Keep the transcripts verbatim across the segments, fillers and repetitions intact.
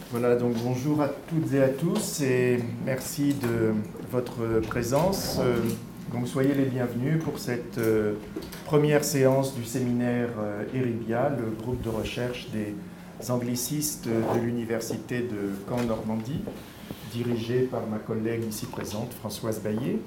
Voilà, donc bonjour à toutes et à tous et merci de votre présence. Donc soyez les bienvenus pour cette euh, première séance du séminaire euh, Eribia, le groupe de recherche des anglicistes de l'Université de Caen-Normandie, dirigé par ma collègue ici présente, Françoise Baillet.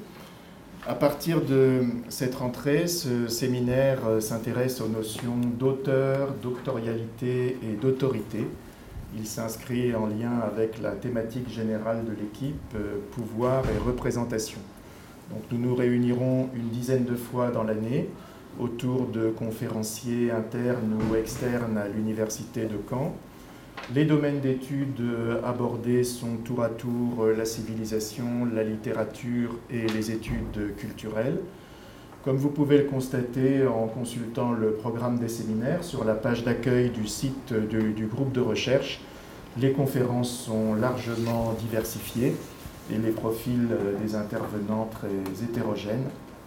À partir de cette rentrée, ce séminaire euh, s'intéresse aux notions d'auteur, d'autorialité et d'autorité. Il s'inscrit en lien avec la thématique générale de l'équipe, euh, pouvoir et représentation. Donc nous nous réunirons une dizaine de fois dans l'année autour de conférenciers internes ou externes à l'Université de Caen. Les domaines d'études abordés sont tour à tour la civilisation, la littérature et les études culturelles. Comme vous pouvez le constater en consultant le programme des séminaires sur la page d'accueil du site de, du groupe de recherche, les conférences sont largement diversifiées et les profils des intervenants très hétérogènes.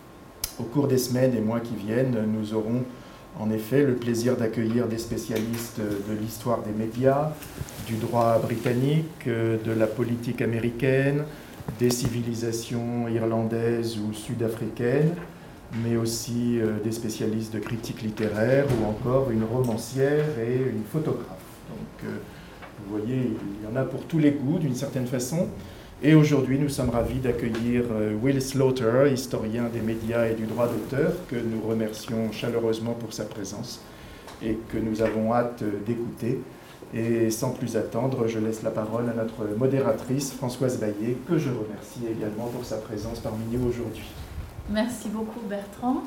Au cours des semaines et mois qui viennent, nous aurons en effet le plaisir d'accueillir des spécialistes de l'histoire des médias, du droit britannique, de la politique américaine, des civilisations irlandaises ou sud-africaines, mais aussi des spécialistes de critique littéraire ou encore une romancière et une photographe. Donc, vous voyez, il y en a pour tous les goûts d'une certaine façon. Et aujourd'hui, nous sommes ravis d'accueillir Will Slaughter, historien des médias et du droit d'auteur, que nous remercions chaleureusement pour sa présence et que nous avons hâte d'écouter. Et sans plus attendre, je laisse la parole à notre modératrice, Françoise Baillet, que je remercie également pour sa présence parmi nous aujourd'hui. Merci beaucoup, Bertrand.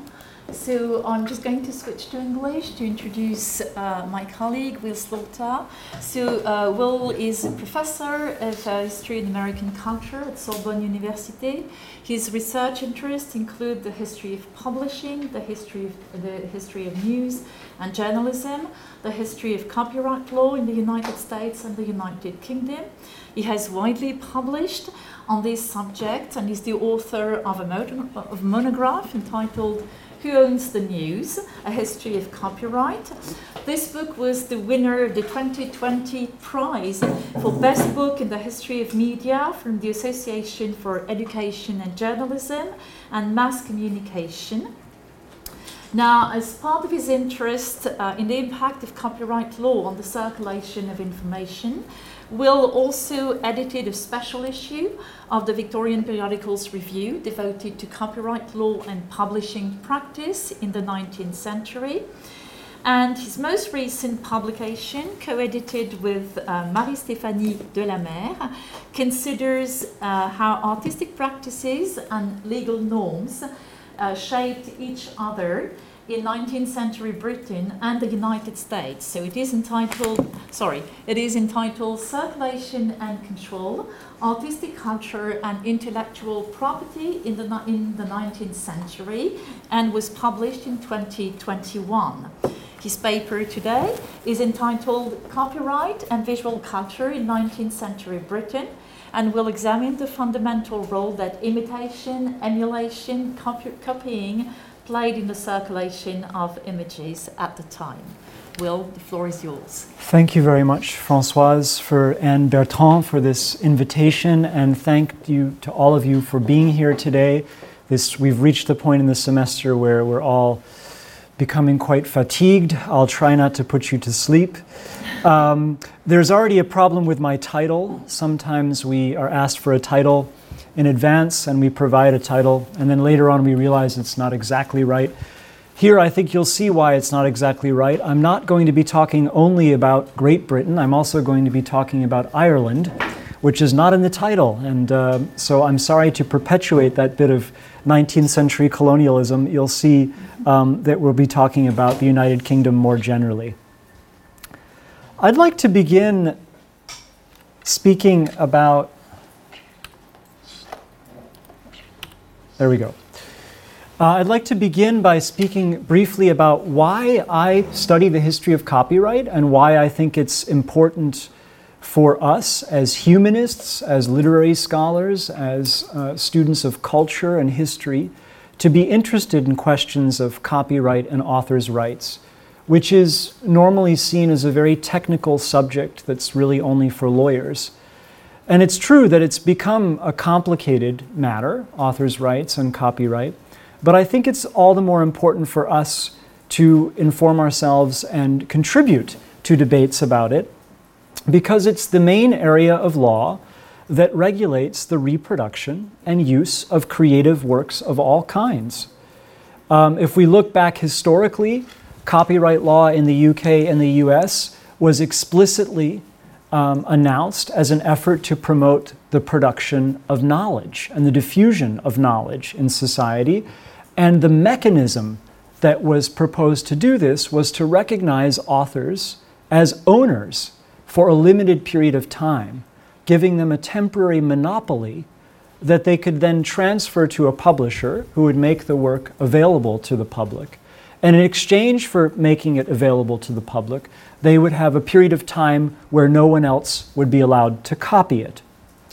So I'm just going to switch to English to introduce uh, my colleague, Will Slaughter. So uh, Will is a professor of uh, history and American culture at Sorbonne University. His research interests include the history of publishing, the history of, the history of news and journalism, the history of copyright law in the United States and the United Kingdom. He has widely published on this subject and is the author of a mon- of monograph entitled Who Owns the News? A History of Copyright. This book was the winner of the twenty twenty prize for Best Book in the History of Media from the Association for Education and Journalism and Mass Communication. Now, as part of his interest uh, in the impact of copyright law on the circulation of information, Will also edited a special issue of the Victorian Periodicals Review devoted to copyright law and publishing practice in the nineteenth century. And his most recent publication, co-edited with uh, Marie-Stéphanie Delamer, considers uh, how artistic practices and legal norms uh, shaped each other in nineteenth century Britain and the United States. So it is entitled, sorry, it is entitled Circulation and Control, Artistic Culture and Intellectual Property in the, in the nineteenth century, and was published in twenty twenty-one. His paper today is entitled Copyright and Visual Culture in nineteenth century Britain, and will examine the fundamental role that imitation, emulation, copy- copying, played in the circulation of images at the time. Will, the floor is yours. Thank you very much, Françoise for, and Bertrand, for this invitation, and thank you to all of you for being here today. This, we've reached the point in the semester where we're all becoming quite fatigued. I'll try not to put you to sleep. Um, there's already a problem with my title. Sometimes we are asked for a title in advance and we provide a title, and then later on we realize it's not exactly right. Here I think you'll see why it's not exactly right. I'm not going to be talking only about Great Britain. I'm also going to be talking about Ireland, which is not in the title, and uh, so I'm sorry to perpetuate that bit of nineteenth century colonialism. You'll see um, that we'll be talking about the United Kingdom more generally. I'd like to begin speaking about There we go. Uh, I'd like to begin by speaking briefly about why I study the history of copyright and why I think it's important for us as humanists, as literary scholars, as uh, students of culture and history, to be interested in questions of copyright and authors' rights. which is normally seen as a very technical subject that's really only for lawyers. And it's true that it's become a complicated matter, authors' rights and copyright, but I think it's all the more important for us to inform ourselves and contribute to debates about it, because it's the main area of law that regulates the reproduction and use of creative works of all kinds. Um, if we look back historically, copyright law in the U K and the U S was explicitly um, announced as an effort to promote the production of knowledge and the diffusion of knowledge in society. And the mechanism that was proposed to do this was to recognize authors as owners for a limited period of time, giving them a temporary monopoly that they could then transfer to a publisher who would make the work available to the public. And in exchange for making it available to the public, they would have a period of time where no one else would be allowed to copy it.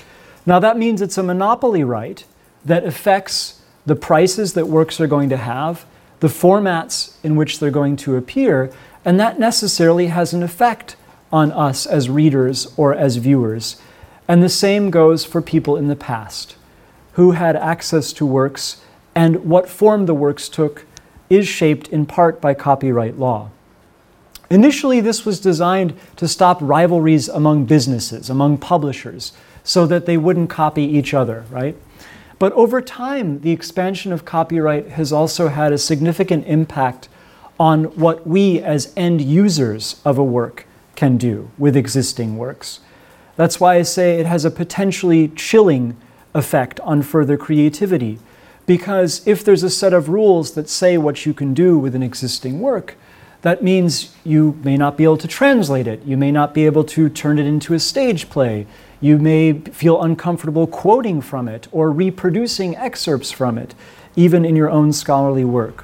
Now that means it's a monopoly right that affects the prices that works are going to have, the formats in which they're going to appear, and that necessarily has an effect on us as readers or as viewers. And the same goes for people in the past who had access to works, and what form the works took is shaped in part by copyright law. Initially, this was designed to stop rivalries among businesses, among publishers, so that they wouldn't copy each other, right? But over time, the expansion of copyright has also had a significant impact on what we as end users of a work can do with existing works. That's why I say it has a potentially chilling effect on further creativity, because if there's a set of rules that say what you can do with an existing work, that means you may not be able to translate it, you may not be able to turn it into a stage play, you may feel uncomfortable quoting from it or reproducing excerpts from it, even in your own scholarly work.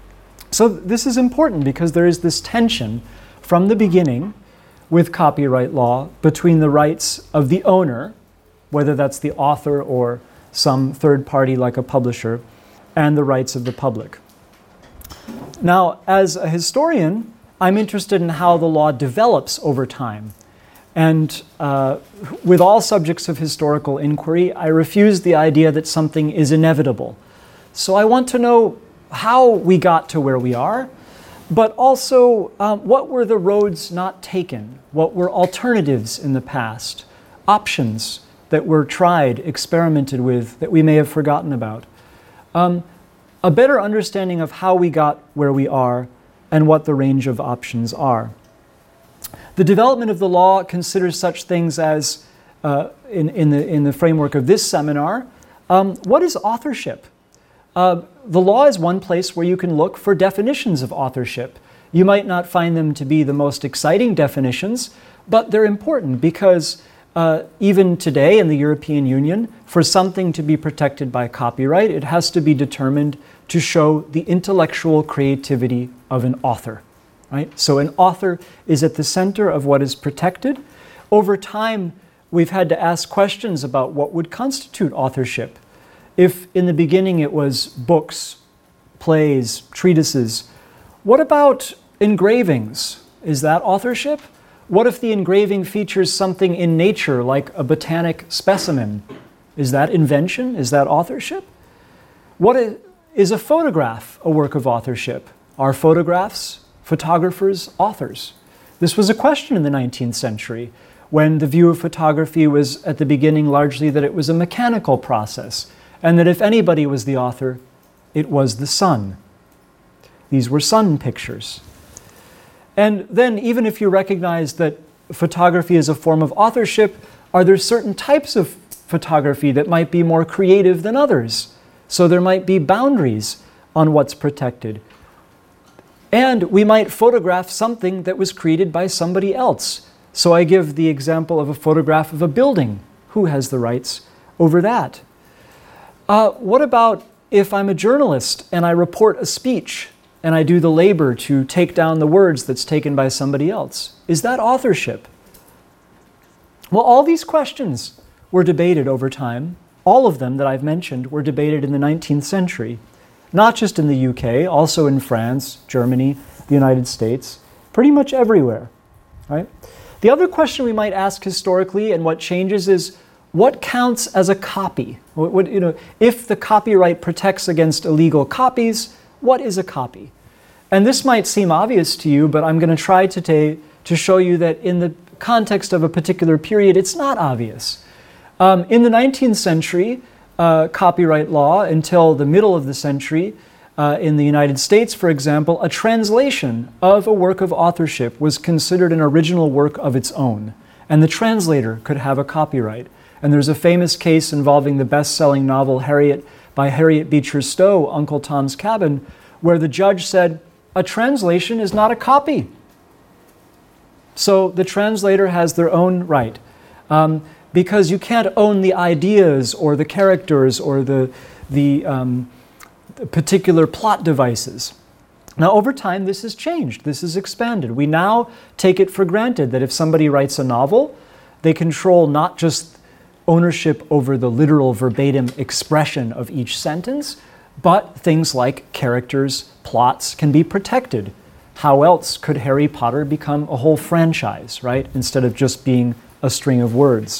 So this is important because there is this tension from the beginning with copyright law between the rights of the owner, whether that's the author or some third party like a publisher, and the rights of the public. Now, as a historian, I'm interested in how the law develops over time. And uh, with all subjects of historical inquiry, I refuse the idea that something is inevitable. So I want to know how we got to where we are, but also um, what were the roads not taken? What were alternatives in the past? Options that were tried, experimented with, that we may have forgotten about. Um, a better understanding of how we got where we are and what the range of options are. The development of the law considers such things as, uh, in, in, the, in the framework of this seminar, um, what is authorship? Uh, the law is one place where you can look for definitions of authorship. You might not find them to be the most exciting definitions, but they're important because uh, even today in the European Union, for something to be protected by copyright, it has to be determined to show the intellectual creativity of an author. Right? So an author is at the center of what is protected. Over time, we've had to ask questions about what would constitute authorship. If in the beginning it was books, plays, treatises, what about engravings? Is that authorship? What if the engraving features something in nature, like a botanic specimen? Is that invention? Is that authorship? What is, is a photograph a work of authorship? Are photographs photographers, authors? This was a question in the nineteenth century, when the view of photography was at the beginning largely that it was a mechanical process, and that if anybody was the author, it was the sun. These were sun pictures. And then, even if you recognize that photography is a form of authorship, are there certain types of photography that might be more creative than others? So there might be boundaries on what's protected. And we might photograph something that was created by somebody else. So I give the example of a photograph of a building. Who has the rights over that? Uh, what about if I'm a journalist and I report a speech and I do the labor to take down the words that's taken by somebody else? Is that authorship? Well, all these questions were debated over time. All of them that I've mentioned were debated in the nineteenth century. Not just in the U K, also in France, Germany, the United States. pretty much everywhere, right? The other question we might ask historically and what changes is, what counts as a copy? What, what, you know, if the copyright protects against illegal copies, what is a copy? And this might seem obvious to you, but I'm going to try today to show you that in the context of a particular period, it's not obvious. Um, in the nineteenth century, uh, copyright law, until the middle of the century, uh, in the United States, for example, a translation of a work of authorship was considered an original work of its own, and the translator could have a copyright. And there's a famous case involving the best-selling novel Harriet by Harriet Beecher Stowe, Uncle Tom's Cabin, where the judge said, a translation is not a copy. So the translator has their own right. Um, because you can't own the ideas or the characters or the, the, um, the particular plot devices. Now, over time, this has changed. This has expanded. We now take it for granted that if somebody writes a novel, they control not just ownership over the literal verbatim expression of each sentence, but things like characters, plots can be protected. How else could Harry Potter become a whole franchise, right? Instead of just being a string of words.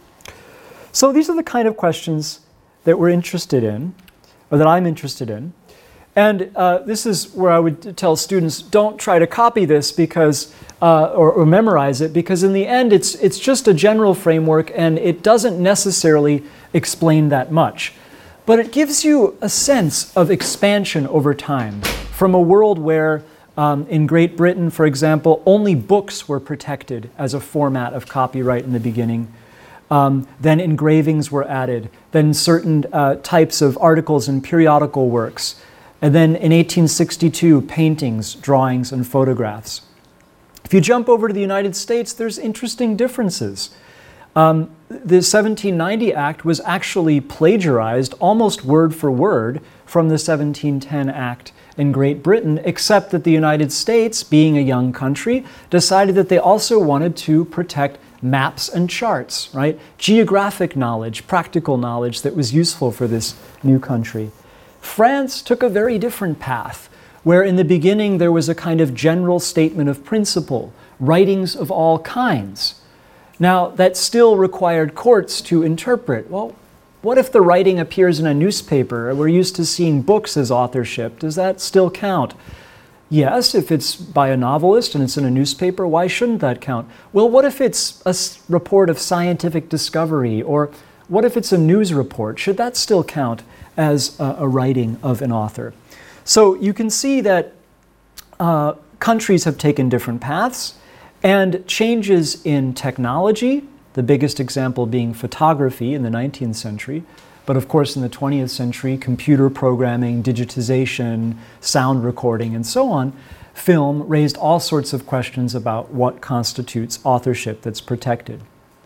So these are the kind of questions that we're interested in, or that I'm interested in. And uh, this is where I would tell students, don't try to copy this because, uh, or, or memorize it, because in the end it's, it's just a general framework and it doesn't necessarily explain that much. But it gives you a sense of expansion over time from a world where, um, in Great Britain, for example, only books were protected as a format of copyright in the beginning. Um, then engravings were added. Then certain uh, types of articles and periodical works. And then in eighteen sixty-two, paintings, drawings, and photographs. If you jump over to the United States, there's interesting differences. Um, the seventeen ninety Act was actually plagiarized almost word for word from the seventeen ten Act in Great Britain, except that the United States, being a young country, decided that they also wanted to protect maps and charts, right? Geographic knowledge, practical knowledge that was useful for this new country. France took a very different path, where in the beginning there was a kind of general statement of principle, writings of all kinds. Now, that still required courts to interpret. Well, what if the writing appears in a newspaper? We're used to seeing books as authorship. Does that still count? Yes, if it's by a novelist and it's in a newspaper, why shouldn't that count? Well, what if it's a report of scientific discovery? Or what if it's a news report? Should that still count as a, a writing of an author? So you can see that uh, countries have taken different paths, and changes in technology, the biggest example being photography in the nineteenth century, but of course in the twentieth century, computer programming, digitization, sound recording, and so on, film raised all sorts of questions about what constitutes authorship that's protected.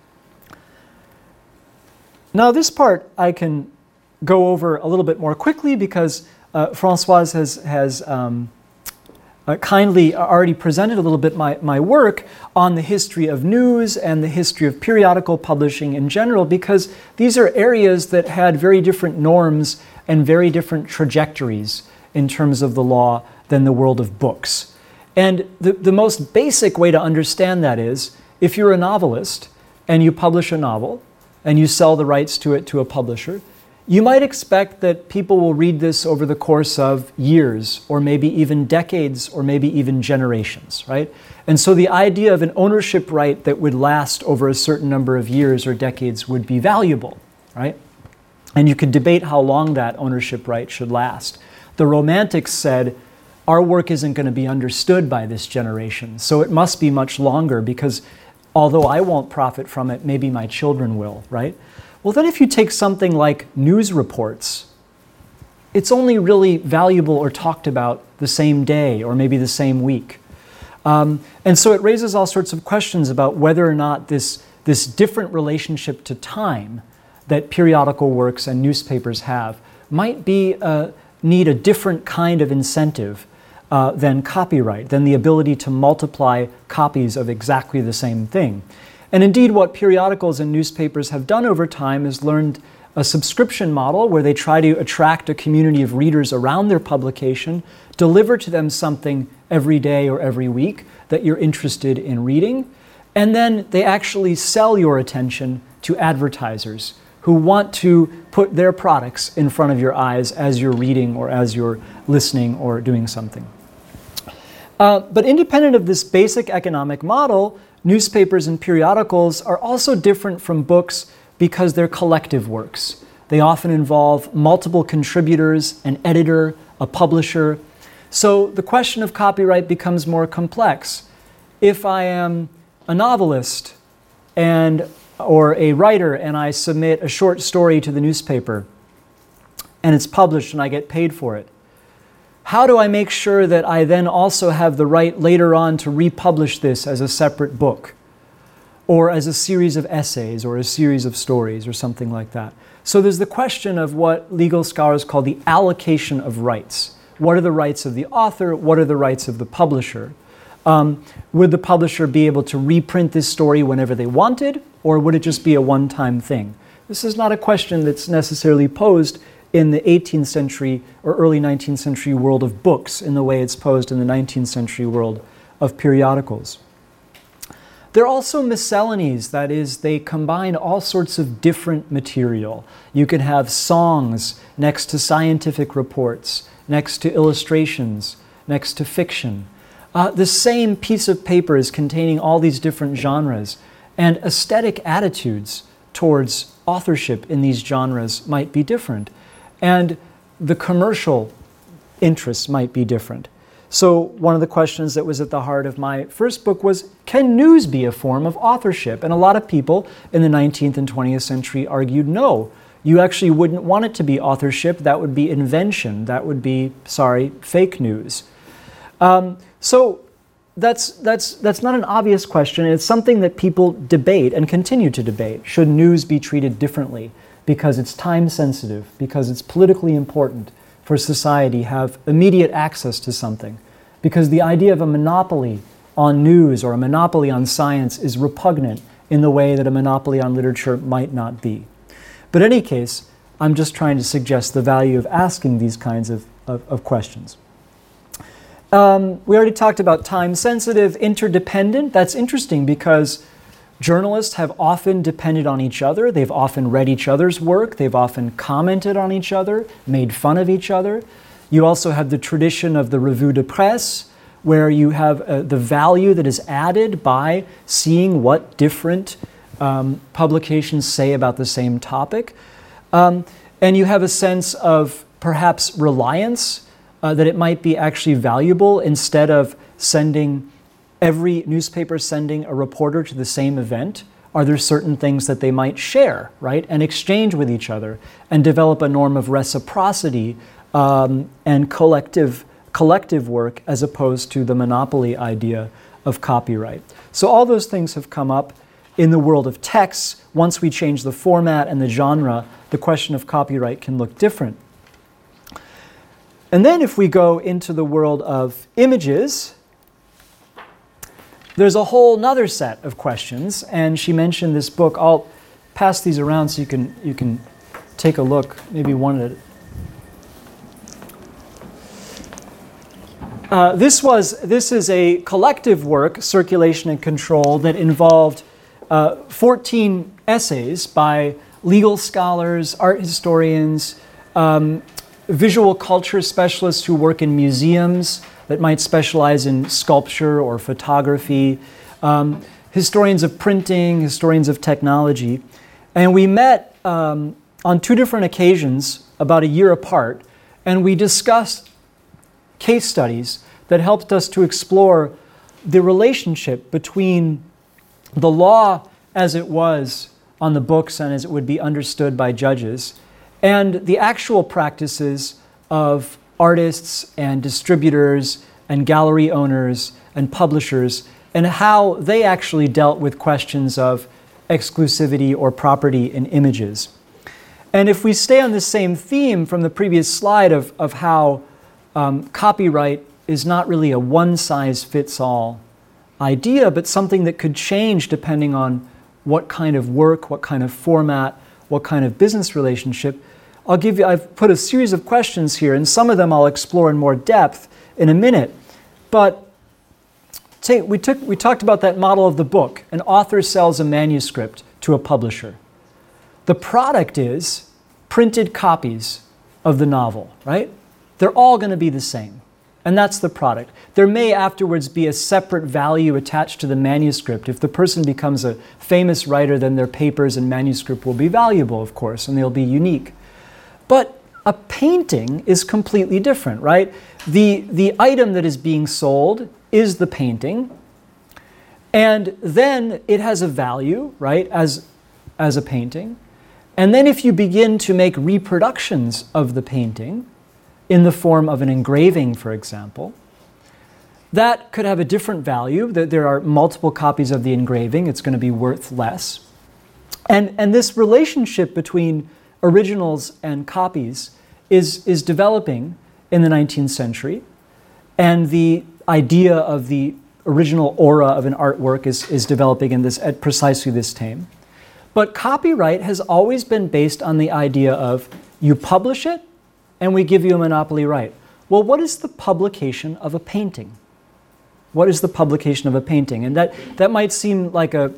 Now this part I can go over a little bit more quickly because uh, Françoise has, has um, uh, kindly already presented a little bit my, my work on the history of news and the history of periodical publishing in general, because these are areas that had very different norms and very different trajectories in terms of the law than the world of books. And the, the most basic way to understand that is, if you're a novelist and you publish a novel and you sell the rights to it to a publisher, you might expect that people will read this over the course of years, or maybe even decades, or maybe even generations, right? And so the idea of an ownership right that would last over a certain number of years or decades would be valuable, right? And you could debate how long that ownership right should last. The Romantics said, our work isn't going to be understood by this generation, so it must be much longer, because although I won't profit from it, maybe my children will, right? Well, then if you take something like news reports, it's only really valuable or talked about the same day or maybe the same week. Um, and so it raises all sorts of questions about whether or not this, this different relationship to time that periodical works and newspapers have might be, uh, need a different kind of incentive uh, than copyright, than the ability to multiply copies of exactly the same thing. And indeed, what periodicals and newspapers have done over time is learned a subscription model where they try to attract a community of readers around their publication, deliver to them something every day or every week that you're interested in reading, and then they actually sell your attention to advertisers who want to put their products in front of your eyes as you're reading or as you're listening or doing something. Uh, but independent of this basic economic model, newspapers and periodicals are also different from books because they're collective works. They often involve multiple contributors, an editor, a publisher. So the question of copyright becomes more complex. If I am a novelist and or a writer and I submit a short story to the newspaper and it's published and I get paid for it, how do I make sure that I then also have the right later on to republish this as a separate book or as a series of essays or a series of stories or something like that? So there's the question of what legal scholars call the allocation of rights. What are the rights of the author? What are the rights of the publisher? Um, would the publisher be able to reprint this story whenever they wanted, or would it just be a one-time thing? This is not a question that's necessarily posed in the eighteenth century or early nineteenth century world of books in the way it's posed in the nineteenth century world of periodicals. There are also miscellanies, that is, they combine all sorts of different material. You can have songs next to scientific reports, next to illustrations, next to fiction. Uh, the same piece of paper is containing all these different genres, and aesthetic attitudes towards authorship in these genres might be different, and the commercial interests might be different. So one of the questions that was at the heart of my first book was, can news be a form of authorship? And a lot of people in the nineteenth and twentieth century argued no. You actually wouldn't want it to be authorship. That would be invention. That would be, sorry, fake news. Um, so that's, that's, that's not an obvious question. It's something that people debate and continue to debate. Should news be treated differently because it's time sensitive, because it's politically important for society to have immediate access to something, because the idea of a monopoly on news or a monopoly on science is repugnant in the way that a monopoly on literature might not be. But in any case, I'm just trying to suggest the value of asking these kinds of, of, of questions. Um, we already talked about time-sensitive, interdependent. That's interesting because journalists have often depended on each other. They've often read each other's work. They've often commented on each other, made fun of each other. You also have the tradition of the revue de presse, where you have uh, the value that is added by seeing what different um, publications say about the same topic. Um, and you have a sense of perhaps reliance, uh, that it might be actually valuable instead of sending every newspaper sending a reporter to the same event. Are there certain things that they might share, right, and exchange with each other and develop a norm of reciprocity um, and collective collective work as opposed to the monopoly idea of copyright? So all those things have come up in the world of texts. Once we change the format and the genre, the question of copyright can look different. And then if we go into the world of images, there's a whole nother set of questions, and she mentioned this book. I'll pass these around so you can you can take a look, maybe one at a Uh, this was this is a collective work, Circulation and Control, that involved uh, fourteen essays by legal scholars, art historians, um, visual culture specialists who work in museums that might specialize in sculpture or photography, um, historians of printing, historians of technology. And we met um, on two different occasions about a year apart, and we discussed case studies that helped us to explore the relationship between the law as it was on the books and as it would be understood by judges, and the actual practices of artists and distributors and gallery owners and publishers, and how they actually dealt with questions of exclusivity or property in images. And if we stay on the same theme from the previous slide of, of how um, copyright is not really a one-size-fits-all idea, but something that could change depending on what kind of work, what kind of format, what kind of business relationship. I'll give you, I've put a series of questions here, and some of them I'll explore in more depth in a minute. But say we took we talked about that model of the book. An author sells a manuscript to a publisher. The product is printed copies of the novel, right? They're all going to be the same. And that's the product. There may afterwards be a separate value attached to the manuscript. If the person becomes a famous writer, then their papers and manuscript will be valuable, of course, and they'll be unique. But a painting is completely different, right? The, the item that is being sold is the painting, and then it has a value, right, as, as a painting. And then if you begin to make reproductions of the painting, in the form of an engraving, for example, that could have a different value. There are multiple copies of the engraving. It's going to be worth less. And, and this relationship between originals and copies is, is developing in the nineteenth century. And the idea of the original aura of an artwork is, is developing in this, at precisely this time. But copyright has always been based on the idea of you publish it, and we give you a monopoly right. Well, what is the publication of a painting? What is the publication of a painting? And that, that might seem like a,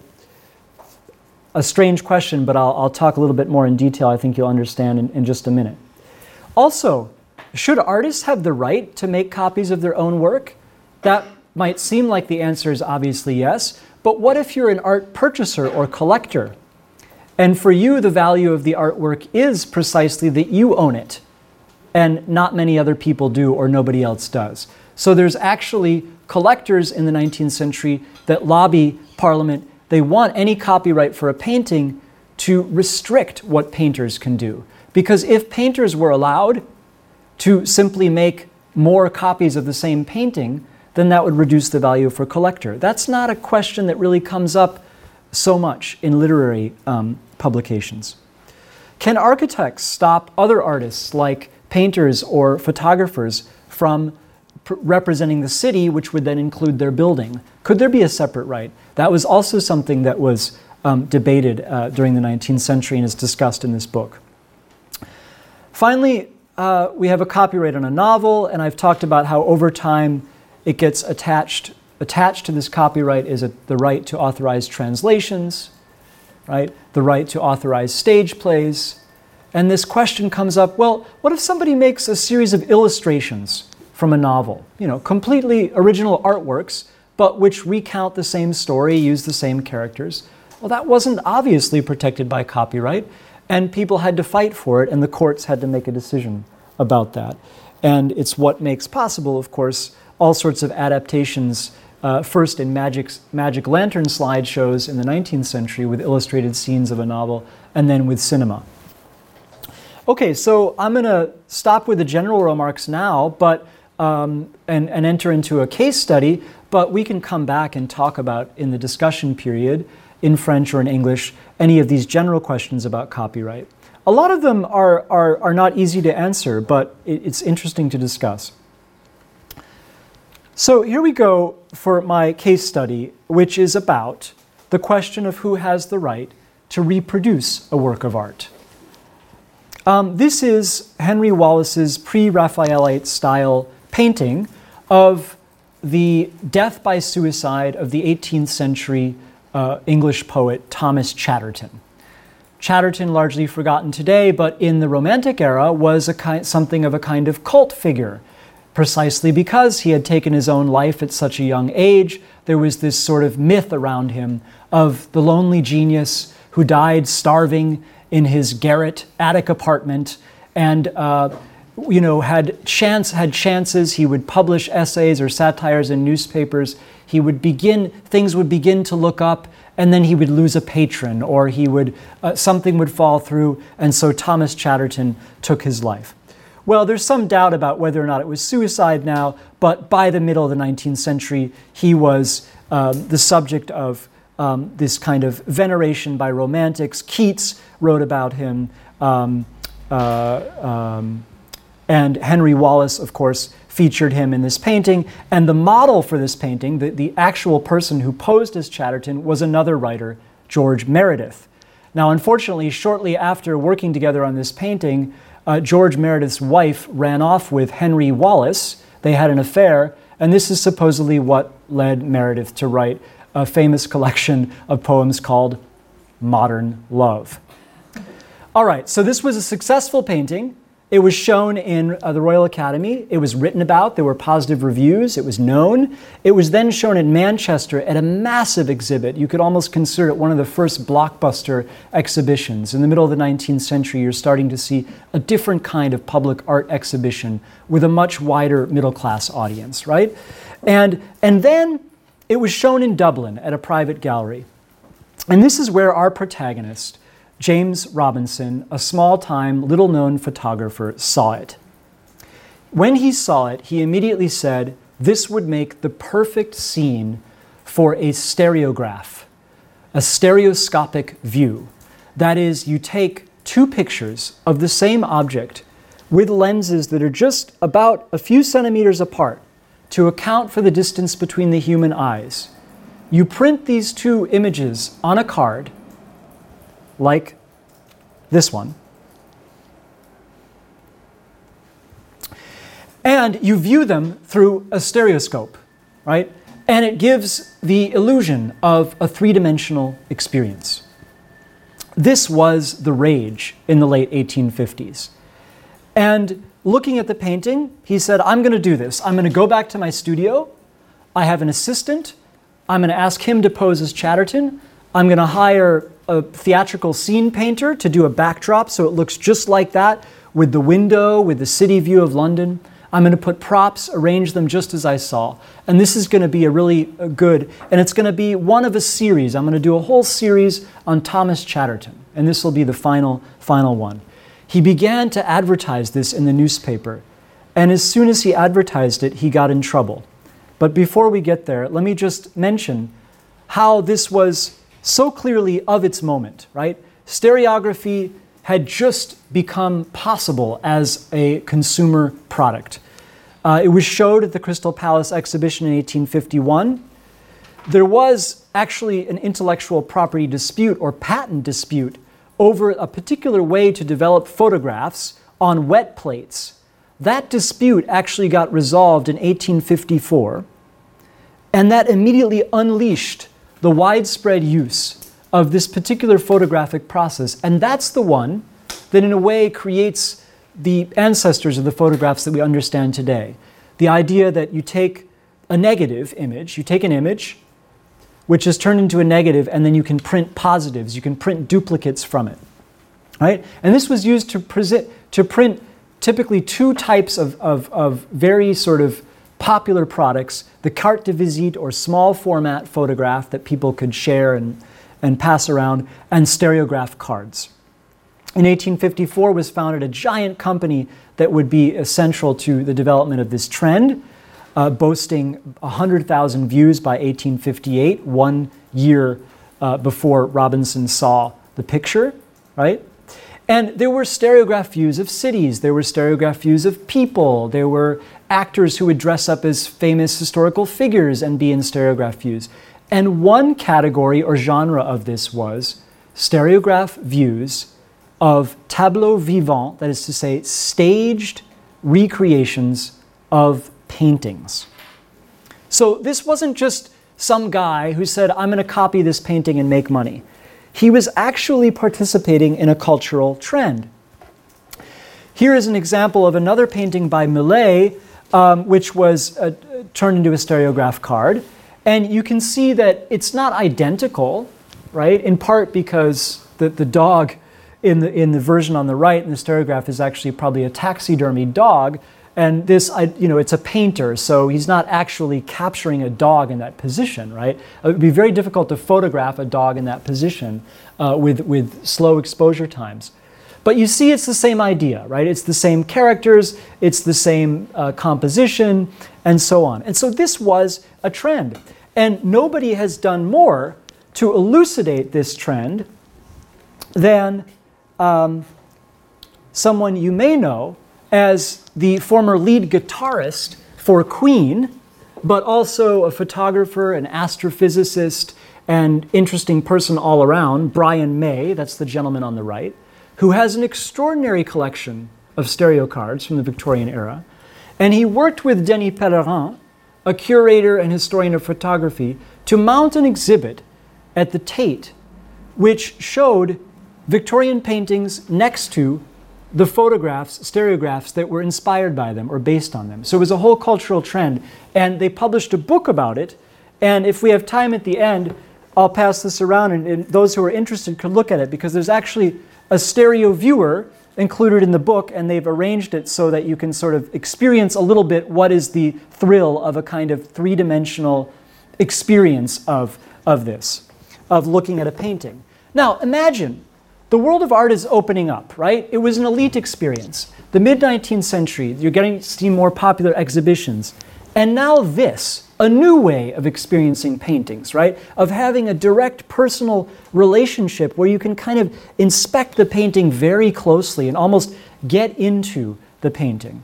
a strange question, but I'll, I'll talk a little bit more in detail. I think you'll understand in, in just a minute. Also, should artists have the right to make copies of their own work? That might seem like the answer is obviously yes, but what if you're an art purchaser or collector? And for you, the value of the artwork is precisely that you own it, and not many other people do or nobody else does. So there's actually collectors in the nineteenth century that lobby Parliament. They want any copyright for a painting to restrict what painters can do. Because if painters were allowed to simply make more copies of the same painting, then that would reduce the value for a collector. That's not a question that really comes up so much in literary um, publications. Can architects stop other artists like painters or photographers from pr- representing the city, which would then include their building? Could there be a separate right? That was also something that was um, debated uh, during the nineteenth century and is discussed in this book. Finally, uh, we have a copyright on a novel, and I've talked about how over time it gets attached. Attached to this copyright is a, the right to authorize translations, right? The right to authorize stage plays. And this question comes up, well, what if somebody makes a series of illustrations from a novel? You know, completely original artworks, but which recount the same story, use the same characters. Well, that wasn't obviously protected by copyright, and people had to fight for it, and the courts had to make a decision about that. And it's what makes possible, of course, all sorts of adaptations, uh, first in magic, magic lantern slideshows in the nineteenth century with illustrated scenes of a novel, and then with cinema. Okay, so I'm going to stop with the general remarks now, but um, and, and enter into a case study, but we can come back and talk about, in the discussion period, in French or in English, any of these general questions about copyright. A lot of them are, are, are not easy to answer, but it, it's interesting to discuss. So here we go for my case study, which is about the question of who has the right to reproduce a work of art. Um, this is Henry Wallace's pre-Raphaelite style painting of the death by suicide of the eighteenth century uh, English poet Thomas Chatterton. Chatterton, largely forgotten today, but in the Romantic era was a kind, something of a kind of cult figure. Precisely because he had taken his own life at such a young age, there was this sort of myth around him of the lonely genius who died starving in his garret attic apartment, and uh, you know had chance had chances. He would publish essays or satires in newspapers. He would begin things would begin to look up, and then he would lose a patron, or he would uh, something would fall through, and so Thomas Chatterton took his life. Well, there's some doubt about whether or not it was suicide now, but by the middle of the nineteenth century, he was um, the subject of Um, this kind of veneration by romantics. Keats wrote about him, um, uh, um, and Henry Wallace, of course, featured him in this painting. And the model for this painting, the, the actual person who posed as Chatterton, was another writer, George Meredith. Now, unfortunately, shortly after working together on this painting, uh, George Meredith's wife ran off with Henry Wallace. They had an affair, and this is supposedly what led Meredith to write a famous collection of poems called Modern Love. All right, so this was a successful painting. It was shown in uh, the Royal Academy. It was written about. There were positive reviews. It was known. It was then shown in Manchester at a massive exhibit. You could almost consider it one of the first blockbuster exhibitions. In the middle of the nineteenth century, you're starting to see a different kind of public art exhibition with a much wider middle-class audience, right? And, and then it was shown in Dublin at a private gallery. And this is where our protagonist, James Robinson, a small-time, little-known photographer, saw it. When he saw it, he immediately said, this would make the perfect scene for a stereograph, a stereoscopic view. That is, you take two pictures of the same object with lenses that are just about a few centimeters apart to account for the distance between the human eyes. You print these two images on a card, like this one. And you view them through a stereoscope, right? And it gives the illusion of a three-dimensional experience. This was the rage in the late eighteen fifties. And looking at the painting, he said, I'm going to do this. I'm going to go back to my studio. I have an assistant. I'm going to ask him to pose as Chatterton. I'm going to hire a theatrical scene painter to do a backdrop so it looks just like that, with the window, with the city view of London. I'm going to put props, arrange them just as I saw. And this is going to be a really good, and it's going to be one of a series. I'm going to do a whole series on Thomas Chatterton, and this will be the final, final one. He began to advertise this in the newspaper, and as soon as he advertised it, he got in trouble. But before we get there, let me just mention how this was so clearly of its moment, right? Stereography had just become possible as a consumer product. Uh, it was showed at the Crystal Palace exhibition in eighteen fifty-one. There was actually an intellectual property dispute or patent dispute over a particular way to develop photographs on wet plates. That dispute actually got resolved in eighteen fifty-four, and that immediately unleashed the widespread use of this particular photographic process. And that's the one that in a way creates the ancestors of the photographs that we understand today. The idea that you take a negative image, you take an image, which is turned into a negative, and then you can print positives, you can print duplicates from it, right? And this was used to, present, to print typically two types of, of, of very sort of popular products: the carte de visite or small format photograph that people could share and, and pass around, and stereograph cards. In eighteen fifty-four was founded a giant company that would be essential to the development of this trend, uh, boasting one hundred thousand views by eighteen fifty-eight, one year uh, before Robinson saw the picture, right? And there were stereograph views of cities, there were stereograph views of people, there were actors who would dress up as famous historical figures and be in stereograph views. And one category or genre of this was stereograph views of tableaux vivants, that is to say, staged recreations of paintings. So this wasn't just some guy who said, I'm going to copy this painting and make money. He was actually participating in a cultural trend. Here is an example of another painting by Millet, um, which was uh, turned into a stereograph card. And you can see that it's not identical, right? In part because the, the dog in the, in the version on the right in the stereograph is actually probably a taxidermy dog. And this, I, you know, it's a painter, so he's not actually capturing a dog in that position, right? It would be very difficult to photograph a dog in that position uh, with, with slow exposure times. But you see it's the same idea, right? It's the same characters, it's the same uh, composition, and so on. And so this was a trend. And nobody has done more to elucidate this trend than um, someone you may know as the former lead guitarist for Queen, but also a photographer, an astrophysicist, and interesting person all around, Brian May, that's the gentleman on the right, who has an extraordinary collection of stereo cards from the Victorian era. And he worked with Denis Pellerin, a curator and historian of photography, to mount an exhibit at the Tate, which showed Victorian paintings next to the photographs, stereographs that were inspired by them or based on them. So it was a whole cultural trend. And they published a book about it. And if we have time at the end, I'll pass this around, and, and those who are interested could look at it, because there's actually a stereo viewer included in the book, and they've arranged it so that you can sort of experience a little bit what is the thrill of a kind of three-dimensional experience of, of this, of looking at a painting. Now, imagine, the world of art is opening up, right? It was an elite experience. The mid-nineteenth century, you're getting to see more popular exhibitions. And now this, a new way of experiencing paintings, right? Of having a direct personal relationship where you can kind of inspect the painting very closely and almost get into the painting.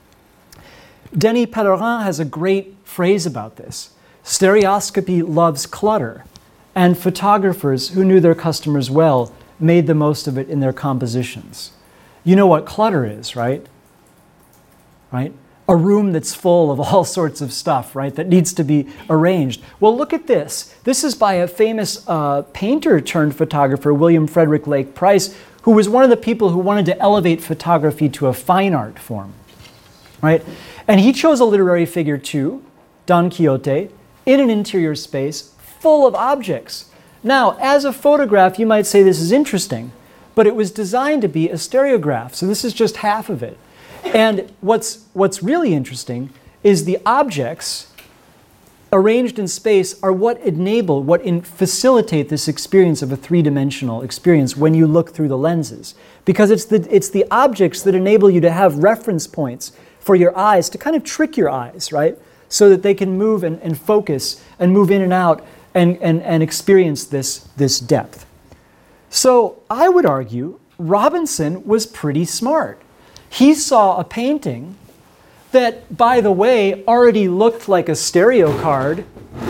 Denis Pellerin has a great phrase about this. Stereoscopy loves clutter, and photographers who knew their customers well made the most of it in their compositions. You know what clutter is, right? Right? A room that's full of all sorts of stuff, right, that needs to be arranged. Well, look at this. This is by a famous uh, painter turned photographer, William Frederick Lake Price, who was one of the people who wanted to elevate photography to a fine art form, right? And he chose a literary figure too, Don Quixote, in an interior space full of objects. Now, as a photograph, you might say this is interesting, but it was designed to be a stereograph, so this is just half of it. And what's, what's really interesting is the objects arranged in space are what enable, what in, facilitate this experience of a three-dimensional experience when you look through the lenses. Because it's the, it's the objects that enable you to have reference points for your eyes, to kind of trick your eyes, right? So that they can move and, and focus and move in and out and, and, and experience this, this depth. So I would argue Robinson was pretty smart. He saw a painting that, by the way, already looked like a stereo card.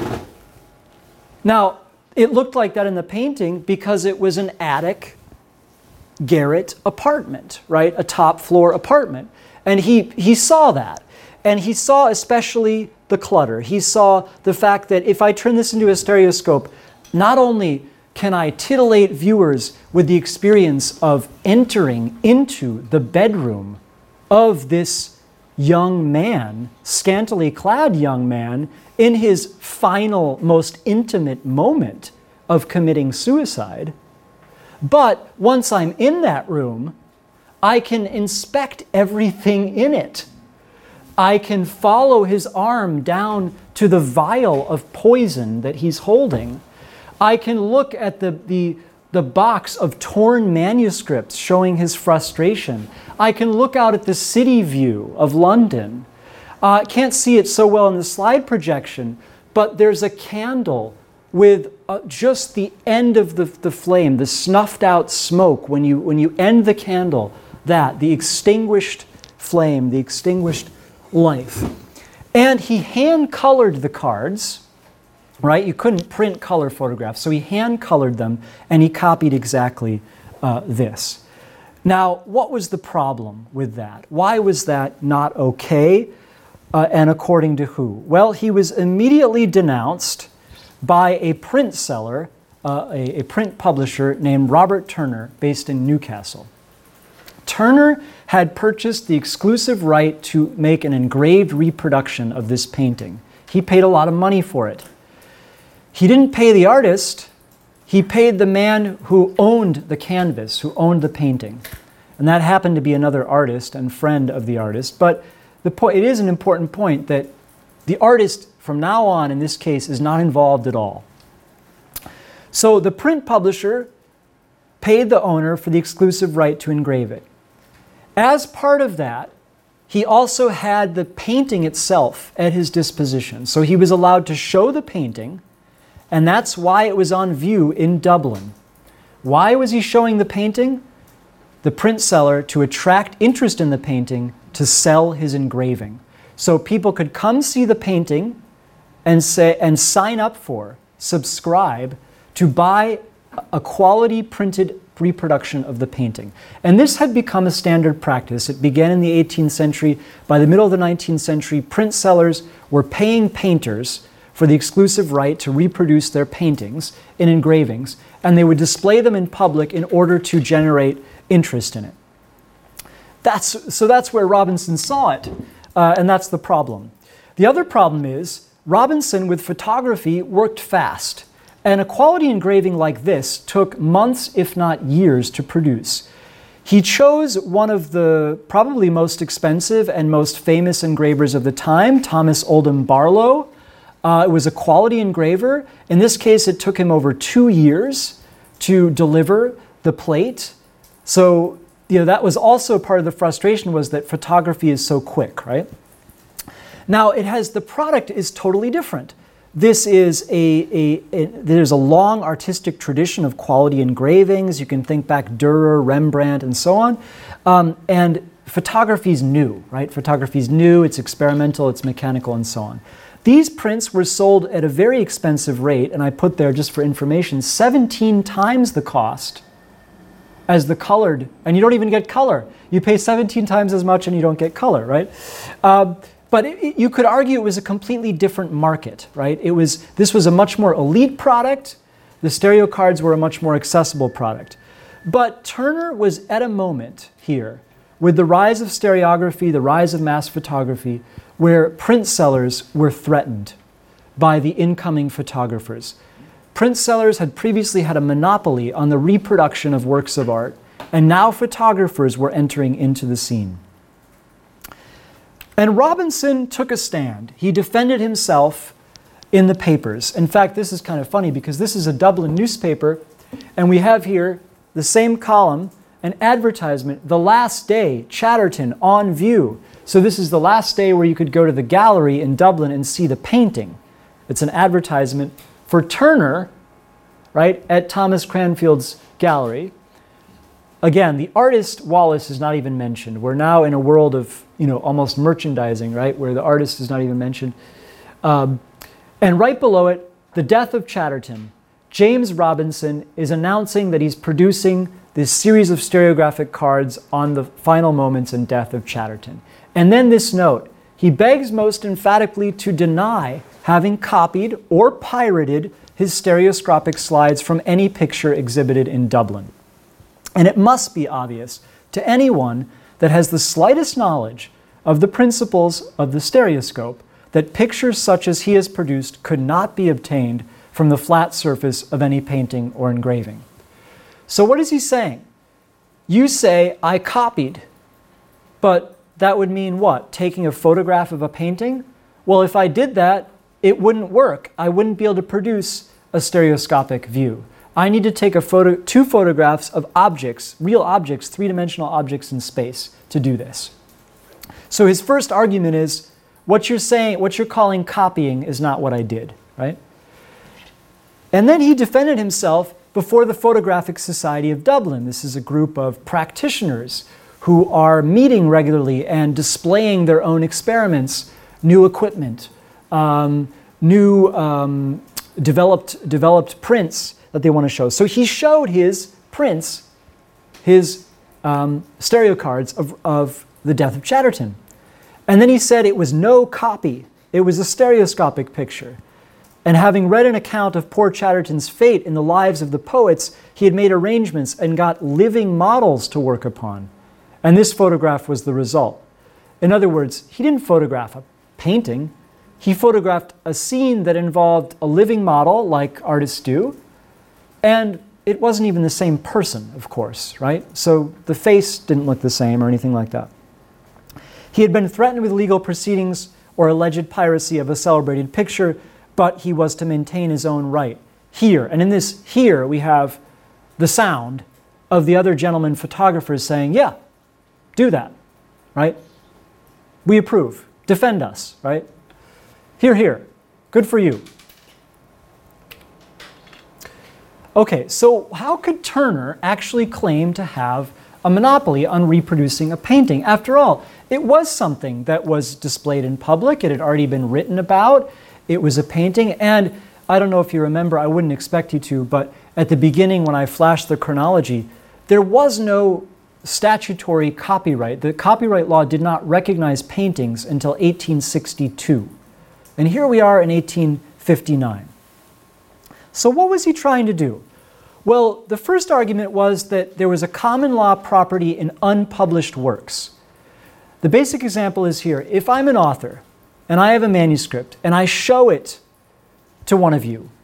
Now, it looked like that in the painting because it was an attic garret apartment, right? A top floor apartment. And he, he saw that. And he saw especially the clutter. He saw the fact that if I turn this into a stereoscope, not only can I titillate viewers with the experience of entering into the bedroom of this young man, scantily clad young man, in his final, most intimate moment of committing suicide, but once I'm in that room, I can inspect everything in it. I can follow his arm down to the vial of poison that he's holding. I can look at the, the, the box of torn manuscripts showing his frustration. I can look out at the city view of London. I uh, can't see it so well in the slide projection, but there's a candle with uh, just the end of the, the flame, the snuffed out smoke. When you, when you end the candle, that, the extinguished flame, the extinguished life. And he hand-colored the cards, right? You couldn't print color photographs, so he hand-colored them, and he copied exactly uh, this. Now, what was the problem with that? Why was that not okay, uh, and according to who? Well, he was immediately denounced by a print seller, uh, a, a print publisher named Robert Turner, based in Newcastle. Turner had purchased the exclusive right to make an engraved reproduction of this painting. He paid a lot of money for it. He didn't pay the artist, he paid the man who owned the canvas, who owned the painting. And that happened to be another artist and friend of the artist. But the point, it is an important point that the artist, from now on, in this case, is not involved at all. So the print publisher paid the owner for the exclusive right to engrave it. As part of that, he also had the painting itself at his disposition. So he was allowed to show the painting, and that's why it was on view in Dublin. Why was he showing the painting? The print seller, to attract interest in the painting, to sell his engraving. So people could come see the painting and say and sign up for, subscribe to buy a quality printed reproduction of the painting. And this had become a standard practice. It began in the eighteenth century. By the middle of the nineteenth century, print sellers were paying painters for the exclusive right to reproduce their paintings in engravings, and they would display them in public in order to generate interest in it. That's, so that's where Robinson saw it, uh, and that's the problem. The other problem is Robinson, with photography, worked fast. And a quality engraving like this took months, if not years, to produce. He chose one of the probably most expensive and most famous engravers of the time, Thomas Oldham Barlow. Uh, it was a quality engraver. In this case, it took him over two years to deliver the plate. So, you know, that was also part of the frustration, was that photography is so quick, right? Now, it has, the product is totally different. This is a, a, a, there's a long artistic tradition of quality engravings. You can think back Dürer, Rembrandt, and so on. Um, and photography is new, right? Photography is new, it's experimental, it's mechanical, and so on. These prints were sold at a very expensive rate, and I put there just for information, seventeen times the cost as the colored, and you don't even get color. You pay seventeen times as much and you don't get color, right? Uh, But it, it, you could argue it was a completely different market, right? It was, this was a much more elite product. The stereo cards were a much more accessible product. But Turner was at a moment here, with the rise of stereography, the rise of mass photography, where print sellers were threatened by the incoming photographers. Print sellers had previously had a monopoly on the reproduction of works of art, and now photographers were entering into the scene. And Robinson took a stand. He defended himself in the papers. In fact, this is kind of funny because this is a Dublin newspaper, and we have here the same column, an advertisement, the last day, Chatterton on view. So this is the last day where you could go to the gallery in Dublin and see the painting. It's an advertisement for Turner, right, at Thomas Cranfield's gallery. Again, the artist Wallace is not even mentioned. We're now in a world of, you know, almost merchandising, right, where the artist is not even mentioned. Um, and right below it, the death of Chatterton. James Robinson is announcing that he's producing this series of stereographic cards on the final moments and death of Chatterton. And then this note, he begs most emphatically to deny having copied or pirated his stereoscopic slides from any picture exhibited in Dublin. And it must be obvious to anyone that has the slightest knowledge of the principles of the stereoscope that pictures such as he has produced could not be obtained from the flat surface of any painting or engraving. So what is he saying? You say, I copied, but that would mean what? Taking a photograph of a painting? Well, if I did that, it wouldn't work. I wouldn't be able to produce a stereoscopic view. I need to take a photo, two photographs of objects, real objects, three-dimensional objects in space to do this. So his first argument is, what you're saying, what you're calling copying is not what I did, right? And then he defended himself before the Photographic Society of Dublin. This is a group of practitioners who are meeting regularly and displaying their own experiments, new equipment, um, new um, developed, developed prints that they want to show. So he showed his prints, his um, stereo cards of, of the death of Chatterton. And then he said it was no copy. It was a stereoscopic picture. And having read an account of poor Chatterton's fate in the lives of the poets, he had made arrangements and got living models to work upon. And this photograph was the result. In other words, he didn't photograph a painting. He photographed a scene that involved a living model, like artists do, and it wasn't even the same person, of course, right? So the face didn't look the same or anything like that. He had been threatened with legal proceedings or alleged piracy of a celebrated picture, but he was to maintain his own right. Here, and in this here, we have the sound of the other gentlemen photographers saying, yeah, do that, right? We approve. Defend us, right? Here, here. Good for you. Okay, so how could Turner actually claim to have a monopoly on reproducing a painting? After all, it was something that was displayed in public. It had already been written about. It was a painting, and I don't know if you remember, I wouldn't expect you to, but at the beginning when I flashed the chronology, there was no statutory copyright. The copyright law did not recognize paintings until eighteen sixty-two. And here we are in eighteen fifty-nine. So what was he trying to do? Well, the first argument was that there was a common law property in unpublished works. The basic example is here. If I'm an author and I have a manuscript and I show it to one of you,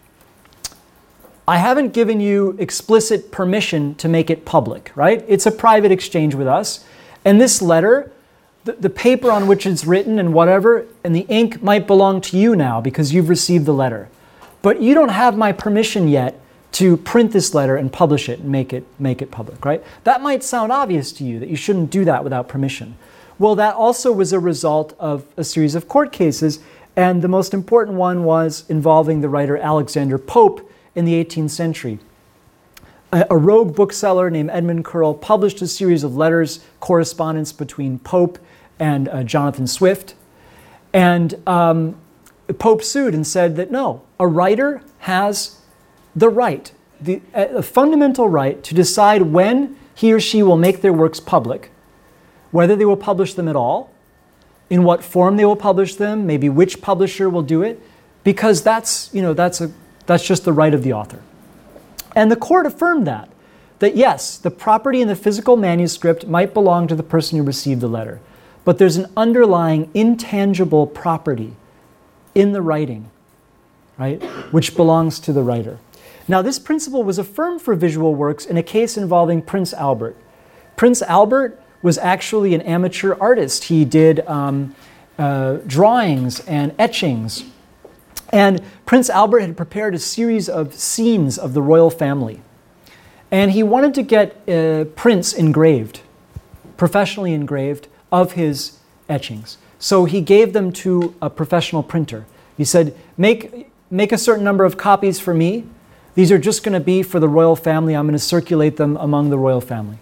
I haven't given you explicit permission to make it public, right? It's a private exchange with us. And this letter, the, the paper on which it's written and whatever, and the ink might belong to you now because you've received the letter. But you don't have my permission yet to print this letter and publish it and make it, make it public, right? That might sound obvious to you, that you shouldn't do that without permission. Well, that also was a result of a series of court cases, and the most important one was involving the writer Alexander Pope in the eighteenth century. A, a rogue bookseller named Edmund Curll published a series of letters, correspondence between Pope and uh, Jonathan Swift, and um, Pope sued and said that no, a writer has the right, the a fundamental right to decide when he or she will make their works public, whether they will publish them at all, in what form they will publish them, maybe which publisher will do it, because that's, you know, that's a that's just the right of the author. And the court affirmed that, that yes, the property in the physical manuscript might belong to the person who received the letter, but there's an underlying intangible property in the writing, right, which belongs to the writer. Now, this principle was affirmed for visual works in a case involving Prince Albert. Prince Albert was actually an amateur artist. He did um, uh, drawings and etchings. And Prince Albert had prepared a series of scenes of the royal family. And he wanted to get uh, prints engraved, professionally engraved, of his etchings. So he gave them to a professional printer. He said, make, make a certain number of copies for me. These are just going to be for the royal family. I'm going to circulate them among the royal family.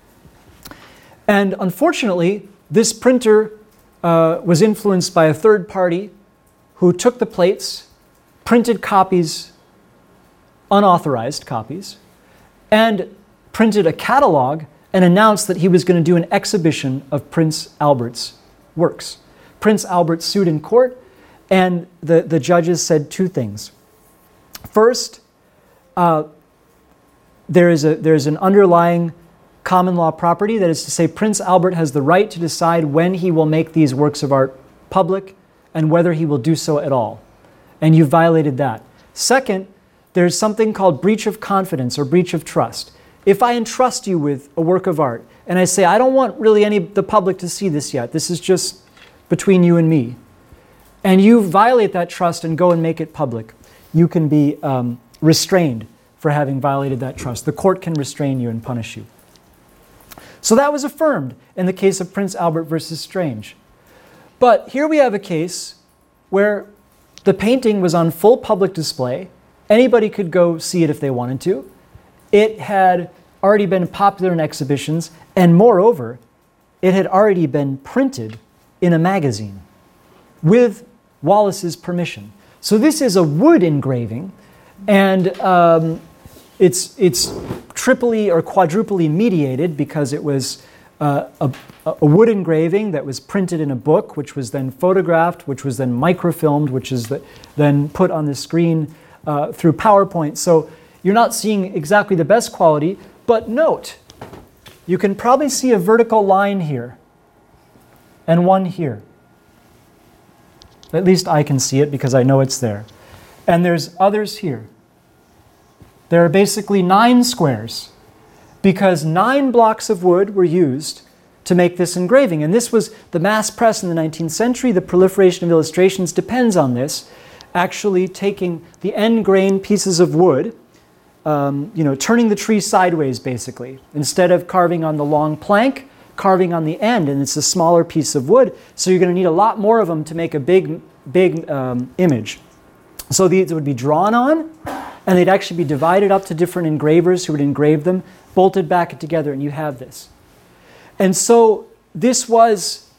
And unfortunately, this printer uh, was influenced by a third party who took the plates, printed copies, unauthorized copies, and printed a catalog and announced that he was going to do an exhibition of Prince Albert's works. Prince Albert sued in court, and the, the judges said two things. First, uh, there is a, there is an underlying common law property, that is to say, Prince Albert has the right to decide when he will make these works of art public and whether he will do so at all. And you violated that. Second, there's something called breach of confidence or breach of trust. If I entrust you with a work of art and I say, I don't want really any the public to see this yet, this is just between you and me, and you violate that trust and go and make it public, you can be um, restrained for having violated that trust. The court can restrain you and punish you. So that was affirmed in the case of Prince Albert versus Strange. But here we have a case where the painting was on full public display. Anybody could go see it if they wanted to. It had already been popular in exhibitions, and moreover, it had already been printed in a magazine with Wallace's permission. So this is a wood engraving, and um, it's, it's triply or quadruply mediated because it was uh, a, a wood engraving that was printed in a book, which was then photographed, which was then microfilmed, which is the, then put on the screen uh, through PowerPoint. So you're not seeing exactly the best quality, but note, you can probably see a vertical line here and one here. At least I can see it because I know it's there. And there's others here. There are basically nine squares because nine blocks of wood were used to make this engraving. And this was the mass press in the nineteenth century. The proliferation of illustrations depends on this, actually taking the end grain pieces of wood, um, you know, turning the tree sideways basically. Instead of carving on the long plank, carving on the end, and it's a smaller piece of wood. So you're going to need a lot more of them to make a big, big um, image. So these would be drawn on, and they'd actually be divided up to different engravers who would engrave them, bolted back together, and you have this. And so this was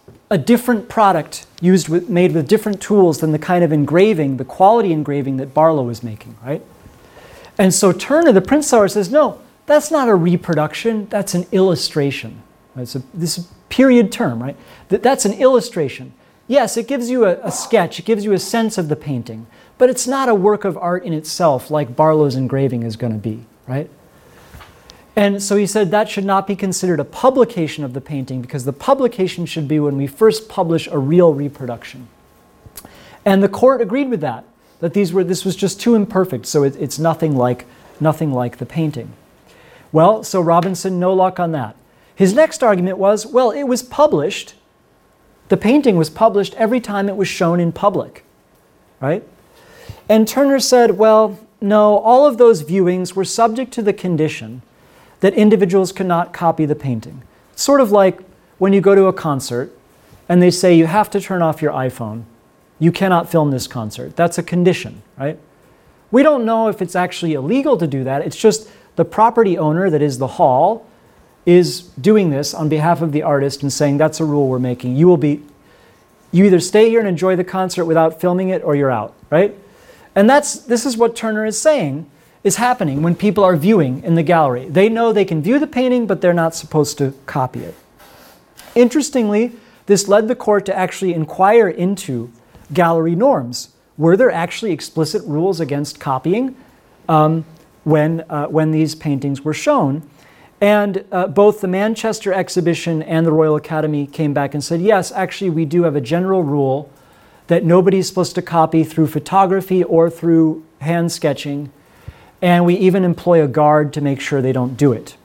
a different product used with, made with different tools than the kind of engraving, the quality engraving that Barlow was making, right? And so Turner, the Printzauer, says, no, that's not a reproduction, that's an illustration. It's a, this is a period term, right? That, that's an illustration. Yes, it gives you a, a sketch, it gives you a sense of the painting, but it's not a work of art in itself like Barlow's engraving is going to be, right? And so he said that should not be considered a publication of the painting because the publication should be when we first publish a real reproduction. And the court agreed with that, that these were, this was just too imperfect, so it, it's nothing like, nothing like the painting. Well, so Robinson, no luck on that. His next argument was, well, it was published. The painting was published every time it was shown in public, right? And Turner said, well, no, all of those viewings were subject to the condition that individuals could not copy the painting. It's sort of like when you go to a concert and they say you have to turn off your iPhone. You cannot film this concert. That's a condition, right? We don't know if it's actually illegal to do that. It's just the property owner, that is the hall, is doing this on behalf of the artist and saying that's a rule we're making. You will be, you either stay here and enjoy the concert without filming it or you're out, right? And that's, this is what Turner is saying is happening when people are viewing in the gallery. They know they can view the painting, but they're not supposed to copy it. Interestingly, this led the court to actually inquire into gallery norms. Were there actually explicit rules against copying um, when, uh, when these paintings were shown? And uh, both the Manchester exhibition and the Royal Academy came back and said, yes, actually we do have a general rule that nobody's supposed to copy through photography or through hand sketching, and we even employ a guard to make sure they don't do it.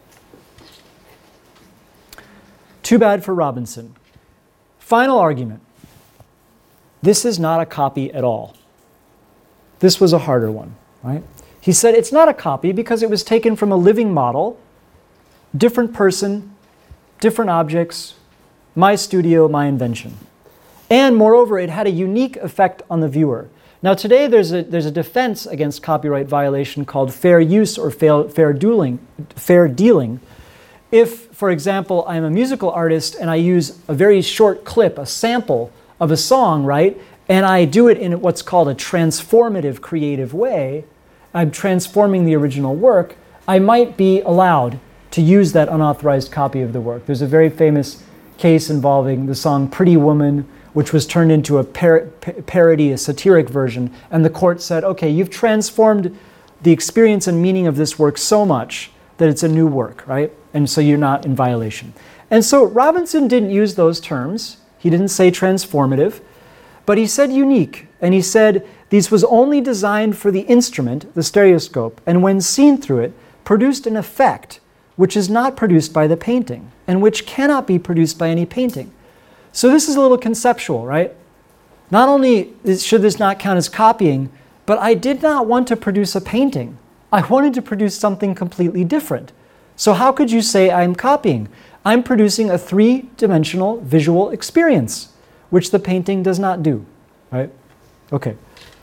Too bad for Robinson. Final argument. This is not a copy at all. This was a harder one, right? He said it's not a copy because it was taken from a living model, different person, different objects, my studio, my invention. And moreover, it had a unique effect on the viewer. Now today there's a, there's a defense against copyright violation called fair use or fair, fair, dueling, fair dealing. If, for example, I'm a musical artist and I use a very short clip, a sample of a song, right? And I do it in what's called a transformative creative way, I'm transforming the original work, I might be allowed to use that unauthorized copy of the work. There's a very famous case involving the song Pretty Woman, which was turned into a par parody, a satiric version, and the court said, okay, you've transformed the experience and meaning of this work so much that it's a new work, right? And so you're not in violation. And so Robinson didn't use those terms. He didn't say transformative, but he said unique. And he said these was only designed for the instrument, the stereoscope, and when seen through it, produced an effect which is not produced by the painting and which cannot be produced by any painting. So this is a little conceptual, right? Not only should this not count as copying, but I did not want to produce a painting. I wanted to produce something completely different. So how could you say I'm copying? I'm producing a three-dimensional visual experience, which the painting does not do, right? Okay.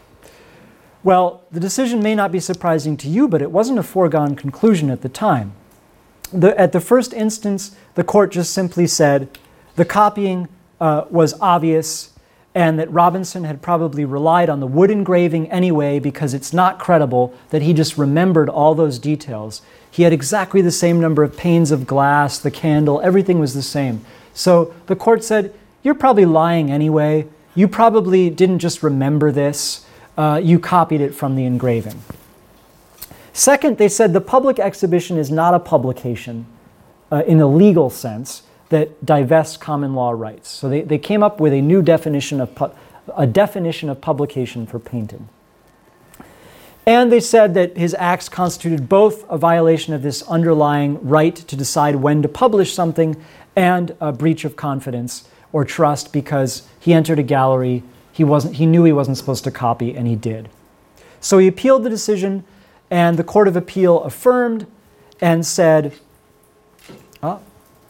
Well, the decision may not be surprising to you, but it wasn't a foregone conclusion at the time. The, at the first instance, the court just simply said the copying uh, was obvious and that Robinson had probably relied on the wood engraving anyway because it's not credible that he just remembered all those details. He had exactly the same number of panes of glass, the candle, everything was the same. So the court said, you're probably lying anyway. You probably didn't just remember this. Uh, you copied it from the engraving. Second, they said the public exhibition is not a publication uh, in a legal sense that divests common law rights. So they, they came up with a new definition of, pu a definition of publication for painting. And they said that his acts constituted both a violation of this underlying right to decide when to publish something and a breach of confidence or trust because he entered a gallery, he, wasn't, he knew he wasn't supposed to copy, and he did. So he appealed the decision, and the Court of Appeal affirmed and said, oh,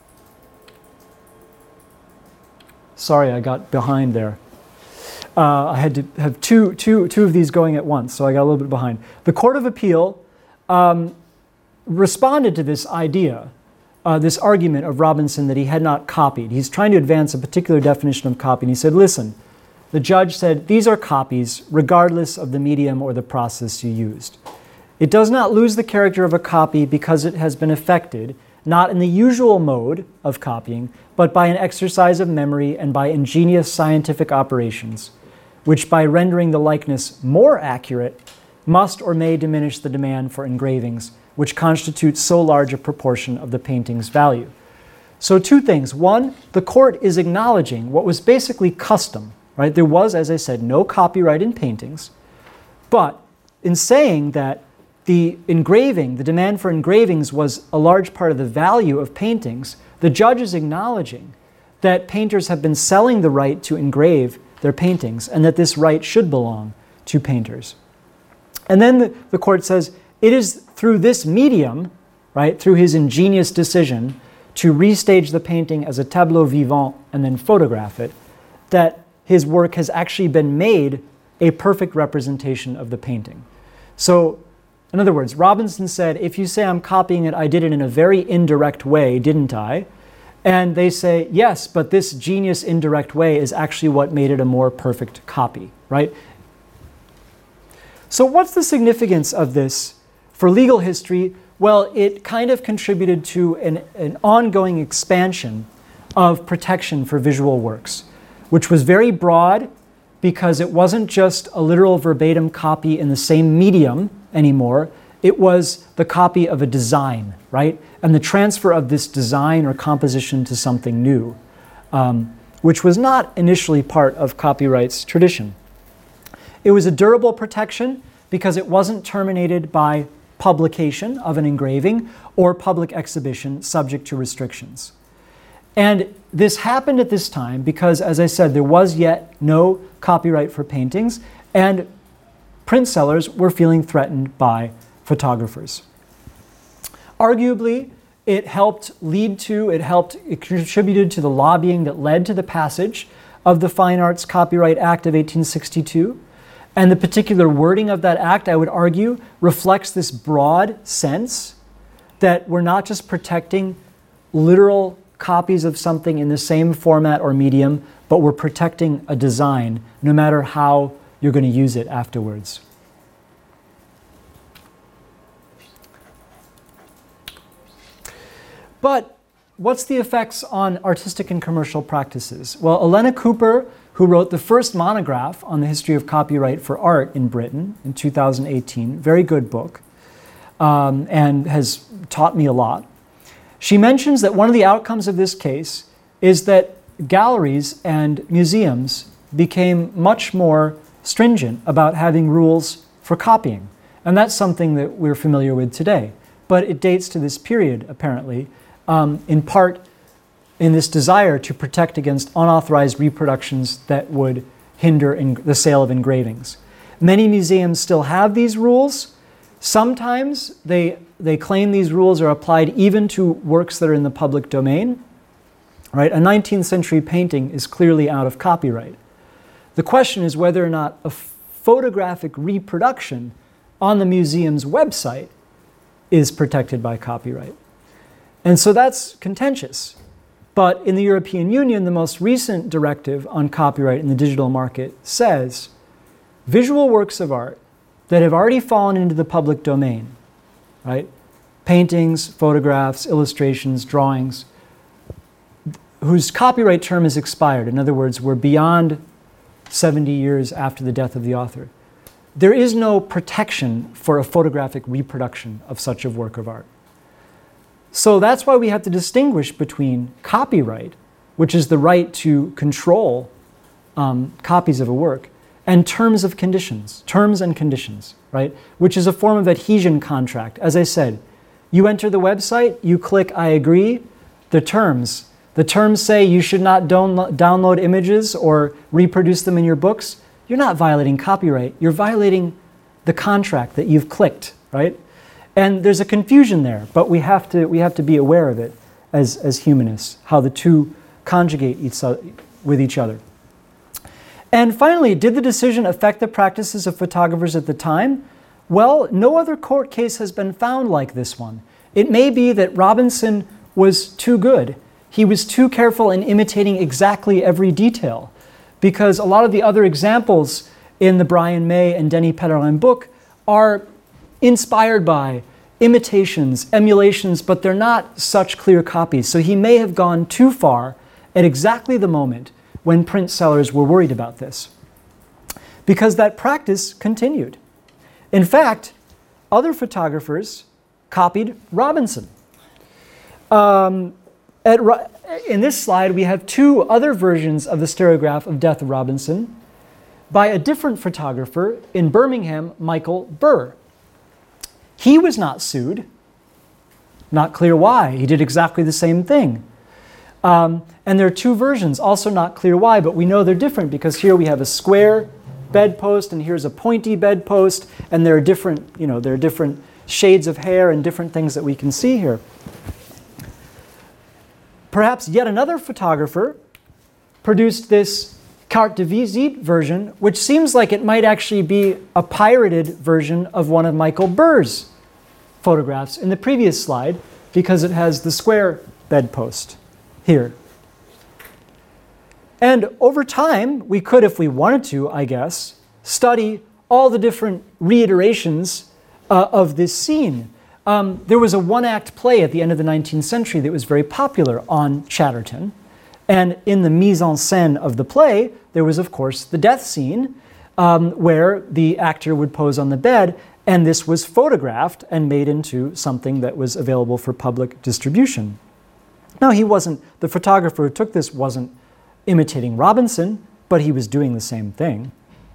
sorry, I got behind there. Uh, I had to have two, two, two of these going at once, so I got a little bit behind. The Court of Appeal um, responded to this idea uh, this argument of Robinson that he had not copied. He's trying to advance a particular definition of copy, and he said, listen, the judge said, these are copies regardless of the medium or the process you used. It does not lose the character of a copy because it has been effected, not in the usual mode of copying, but by an exercise of memory and by ingenious scientific operations, which by rendering the likeness more accurate, must or may diminish the demand for engravings, which constitutes so large a proportion of the painting's value. So two things. One, the court is acknowledging what was basically custom, right? There was, as I said, no copyright in paintings, but in saying that the engraving, the demand for engravings was a large part of the value of paintings, the judge is acknowledging that painters have been selling the right to engrave their paintings and that this right should belong to painters. And then the, the court says, it is through this medium, right, through his ingenious decision to restage the painting as a tableau vivant and then photograph it, that his work has actually been made a perfect representation of the painting. So, in other words, Robinson said, if you say I'm copying it, I did it in a very indirect way, didn't I? And they say, yes, but this genius indirect way is actually what made it a more perfect copy, right? So what's the significance of this for legal history? Well, it kind of contributed to an, an ongoing expansion of protection for visual works, which was very broad because it wasn't just a literal verbatim copy in the same medium anymore. It was the copy of a design, right? And the transfer of this design or composition to something new, um, which was not initially part of copyright's tradition. It was a durable protection because it wasn't terminated by publication of an engraving or public exhibition subject to restrictions. And this happened at this time because, as I said, there was yet no copyright for paintings, and print sellers were feeling threatened by photographers. Arguably, it helped lead to, it helped, it contributed to the lobbying that led to the passage of the Fine Arts Copyright Act of eighteen sixty-two. And the particular wording of that act, I would argue, reflects this broad sense that we're not just protecting literal copies of something in the same format or medium, but we're protecting a design, no matter how you're going to use it afterwards. But what's the effects on artistic and commercial practices? Well, Elena Cooper, who wrote the first monograph on the history of copyright for art in Britain in two thousand eighteen, very good book, um, and has taught me a lot. She mentions that one of the outcomes of this case is that galleries and museums became much more stringent about having rules for copying. And that's something that we're familiar with today. But it dates to this period, apparently, um, in part in this desire to protect against unauthorized reproductions that would hinder in the sale of engravings. Many museums still have these rules. Sometimes they, they claim these rules are applied even to works that are in the public domain. Right? A nineteenth century painting is clearly out of copyright. The question is whether or not a photographic reproduction on the museum's website is protected by copyright. And so that's contentious. But in the European Union, the most recent directive on copyright in the digital market says visual works of art that have already fallen into the public domain, right? Paintings, photographs, illustrations, drawings, whose copyright term is expired. In other words, we're beyond seventy years after the death of the author. There is no protection for a photographic reproduction of such a work of art. So that's why we have to distinguish between copyright, which is the right to control um, copies of a work, and terms of conditions, terms and conditions, right? Which is a form of adhesion contract. As I said, you enter the website, you click I agree, the terms. The terms say you should not download, download images or reproduce them in your books. You're not violating copyright. You're violating the contract that you've clicked, right? And there's a confusion there, but we have to, we have to be aware of it as, as humanists, how the two conjugate each other, with each other. And finally, did the decision affect the practices of photographers at the time? Well, no other court case has been found like this one. It may be that Robinson was too good. He was too careful in imitating exactly every detail, because a lot of the other examples in the Brian May and Denis Pellerin book are inspired by imitations, emulations, but they're not such clear copies. So he may have gone too far at exactly the moment when print sellers were worried about this, because that practice continued. In fact, other photographers copied Robinson. Um, at, in this slide, we have two other versions of the stereograph of Death of Robinson by a different photographer in Birmingham, Michael Burr. He was not sued. Not clear why. He did exactly the same thing. Um, and there are two versions, also not clear why, but we know they're different because here we have a square bedpost and here's a pointy bedpost, and there are different, you know, there are different shades of hair and different things that we can see here. Perhaps yet another photographer produced this carte de visite version, which seems like it might actually be a pirated version of one of Michael Burr's photographs in the previous slide, because it has the square bedpost here. And over time, we could, if we wanted to, I guess, study all the different reiterations uh, of this scene. Um, there was a one-act play at the end of the nineteenth century that was very popular on Chatterton. And in the mise en scène of the play, there was, of course, the death scene um, where the actor would pose on the bed, and this was photographed and made into something that was available for public distribution. Now, he wasn't, the photographer who took this wasn't imitating Robinson, but he was doing the same thing.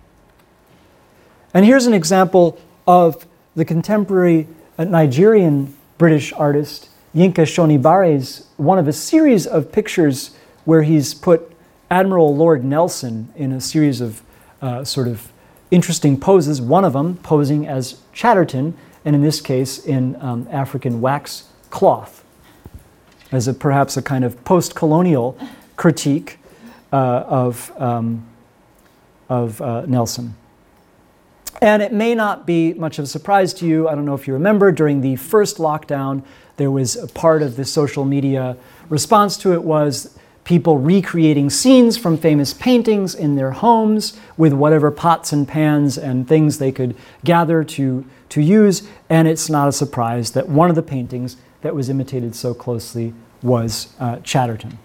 And here's an example of the contemporary uh, Nigerian British artist Yinka Shonibare's, one of a series of pictures where he's put Admiral Lord Nelson in a series of uh, sort of interesting poses, one of them posing as Chatterton, and in this case in um, African wax cloth, as a, perhaps a kind of post-colonial critique uh, of, um, of uh, Nelson. And it may not be much of a surprise to you, I don't know if you remember, during the first lockdown, there was a part of the social media response to it was people recreating scenes from famous paintings in their homes with whatever pots and pans and things they could gather to, to use. And it's not a surprise that one of the paintings that was imitated so closely was uh, Chatterton.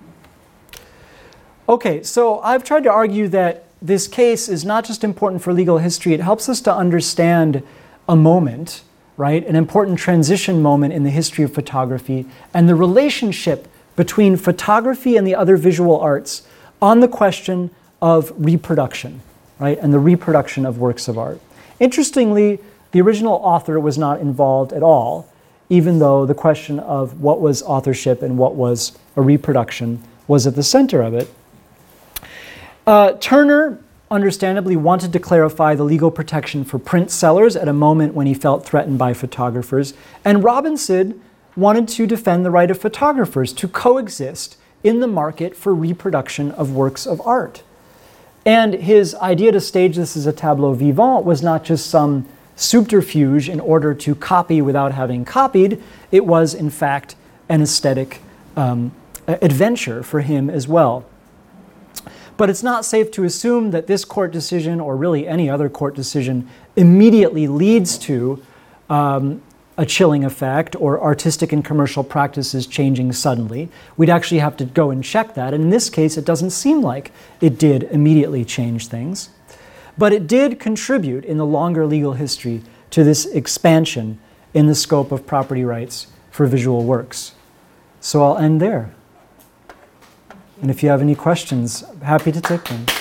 Okay, so I've tried to argue that this case is not just important for legal history, it helps us to understand a moment, right? An important transition moment in the history of photography and the relationship between photography and the other visual arts on the question of reproduction, right? And the reproduction of works of art. Interestingly, the original author was not involved at all, even though the question of what was authorship and what was a reproduction was at the center of it. Uh, Turner understandably wanted to clarify the legal protection for print sellers at a moment when he felt threatened by photographers, and Robinson wanted to defend the right of photographers to coexist in the market for reproduction of works of art. And his idea to stage this as a tableau vivant was not just some subterfuge in order to copy without having copied, it was in fact an aesthetic um, adventure for him as well. But it's not safe to assume that this court decision, or really any other court decision, immediately leads to um, a chilling effect or artistic and commercial practices changing suddenly. We'd actually have to go and check that. And in this case, it doesn't seem like it did immediately change things. But it did contribute in the longer legal history to this expansion in the scope of property rights for visual works. So I'll end there. And if you have any questions, I'm happy to take them.